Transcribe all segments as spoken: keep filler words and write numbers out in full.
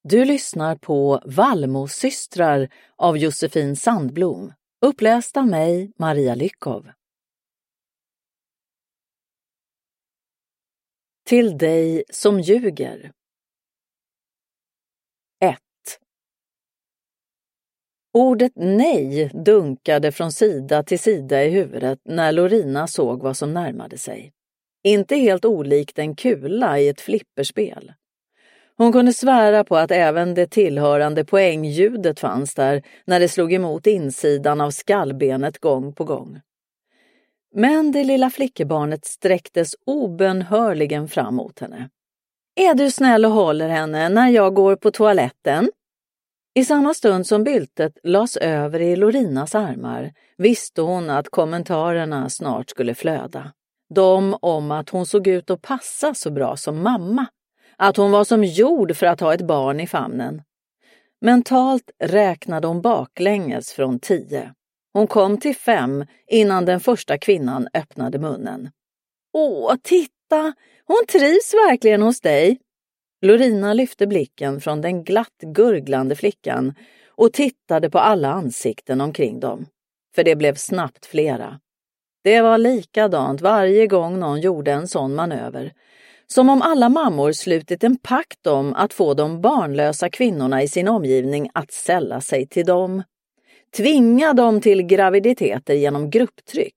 Du lyssnar på Vallmosystrar av Josefin Sandblom, uppläst av mig, Maria Lyckov. Till dig som ljuger. ett. Ordet nej dunkade från sida till sida i huvudet när Lorina såg vad som närmade sig. Inte helt olikt en kula i ett flipperspel. Hon kunde svära på att även det tillhörande poängljudet fanns där när det slog emot insidan av skallbenet gång på gång. Men det lilla flickebarnet sträcktes obönhörligen fram mot henne. Är du snäll och håller henne när jag går på toaletten? I samma stund som byltet lades över i Lorinas armar visste hon att kommentarerna snart skulle flöda. De om att hon såg ut att passa så bra som mamma. Att hon var som jord för att ha ett barn i famnen. Mentalt räknade hon baklänges från tio. Hon kom till fem innan den första kvinnan öppnade munnen. Åh, titta! Hon trivs verkligen hos dig. Lorina lyfte blicken från den glatt gurglande flickan och tittade på alla ansikten omkring dem. För det blev snabbt flera. Det var likadant varje gång någon gjorde en sån manöver. Som om alla mammor slutit en pakt om att få de barnlösa kvinnorna i sin omgivning att sälla sig till dem. Tvinga dem till graviditeter genom grupptryck.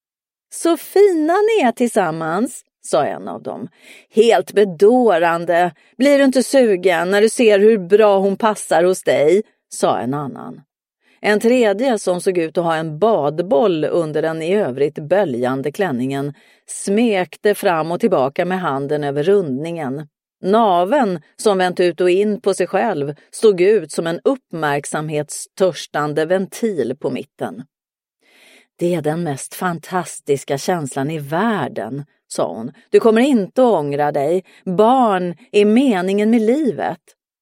Så fina ni är tillsammans, sa en av dem. Helt bedårande. Blir du inte sugen när du ser hur bra hon passar hos dig, sa en annan. En tredje som såg ut att ha en badboll under den i övrigt böljande klänningen smekte fram och tillbaka med handen över rundningen. Naven som vänt ut och in på sig själv stod ut som en uppmärksamhetstörstande ventil på mitten. Det är den mest fantastiska känslan i världen, sa hon. Du kommer inte att ångra dig. Barn är meningen med livet.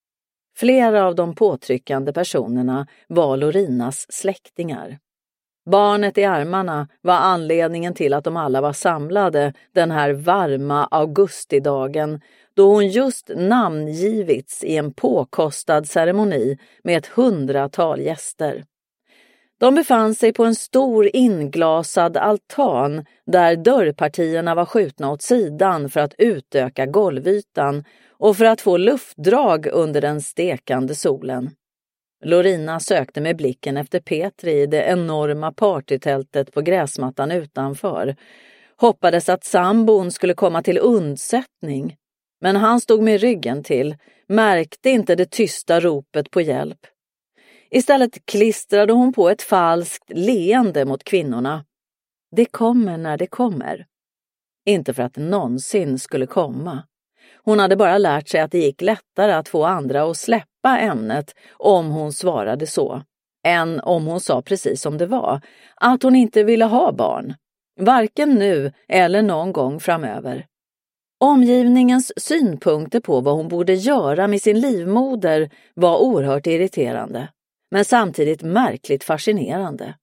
Flera av de påtryckande personerna var Lorinas släktingar. Barnet i armarna var anledningen till att de alla var samlade den här varma augustidagen då hon just namngivits i en påkostad ceremoni med ett hundratal gäster. De befann sig på en stor inglasad altan där dörrpartierna var skjutna åt sidan för att utöka golvytan och för att få luftdrag under den stekande solen. Lorina sökte med blicken efter Petri i det enorma partytältet på gräsmattan utanför. Hoppades att sambon skulle komma till undsättning. Men han stod med ryggen till, märkte inte det tysta ropet på hjälp. Istället klistrade hon på ett falskt leende mot kvinnorna. Det kommer när det kommer. Inte för att det någonsin skulle komma. Hon hade bara lärt sig att det gick lättare att få andra att släppa ämnet om hon svarade så, än om hon sa precis som det var, att hon inte ville ha barn, varken nu eller någon gång framöver. Omgivningens synpunkter på vad hon borde göra med sin livmoder var oerhört irriterande, men samtidigt märkligt fascinerande.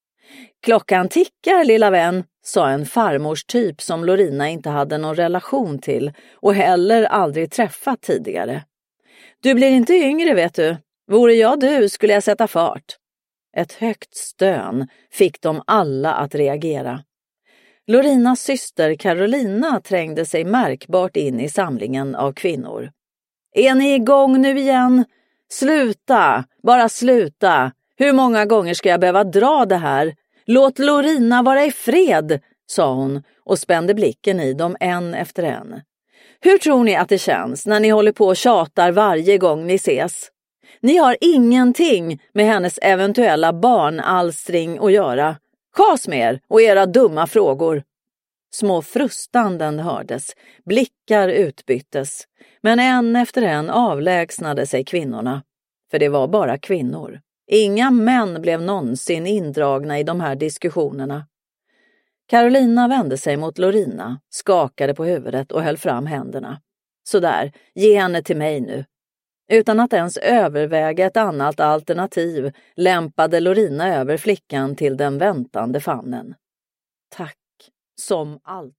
Klockan tickar, lilla vän, sa en farmors typ som Lorina inte hade någon relation till och heller aldrig träffat tidigare. Du blir inte yngre, vet du. Vore jag du skulle jag sätta fart. Ett högt stön fick dem alla att reagera. Lorinas syster Carolina trängde sig märkbart in i samlingen av kvinnor. Är ni igång nu igen? Sluta, bara sluta. Hur många gånger ska jag behöva dra det här? Låt Lorina vara i fred, sa hon och spände blicken i dem en efter en. Hur tror ni att det känns när ni håller på och tjatar varje gång ni ses? Ni har ingenting med hennes eventuella barnalstring att göra. Kas med er och era dumma frågor. Små frustanden hördes, blickar utbyttes, men en efter en avlägsnade sig kvinnorna. För det var bara kvinnor. Inga män blev någonsin indragna i de här diskussionerna. Carolina vände sig mot Lorina, skakade på huvudet och höll fram händerna. Så där, ge henne till mig nu. Utan att ens överväga ett annat alternativ lämpade Lorina över flickan till den väntande famnen. Tack, som alltid.